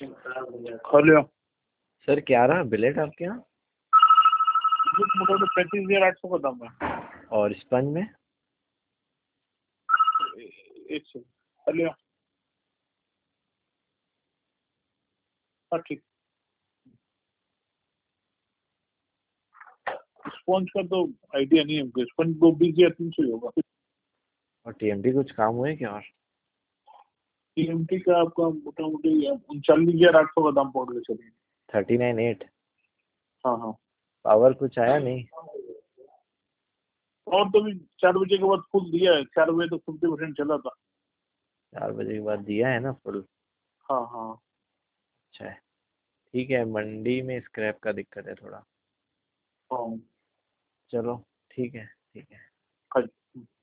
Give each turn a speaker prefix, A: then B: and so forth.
A: Hello
B: sir क्या रहा bill rate आपके यहाँ?
A: मोटा 35,800 का दाम है।
B: और स्पंज में?
A: एक सेकंड। हेलो हाँ ठीक। स्पॉन्ज का तो आइडिया नहीं है हमको। स्पंज 220 या 300 ही होगा।
B: और टीएमटी कुछ काम हुए क्या? और
A: टीएमटी का आपका मोटा मोटी 39,800 का दाम पड़ गया चलिए।
B: 39.8।
A: हाँ हाँ।
B: पावर कुछ आया नहीं?
A: और तो भी 4 बजे के बाद फुल दिया है। 4 बजे तक 50% चला था।
B: 4 बजे के बाद दिया है ना फुल?
A: हाँ हाँ।
B: अच्छा है। ठीक है, मंडी में स्क्रैप का दिक्कत है थोड़ा।
A: हाँ
B: चलो ठीक है, ठीक है।
A: हाँ।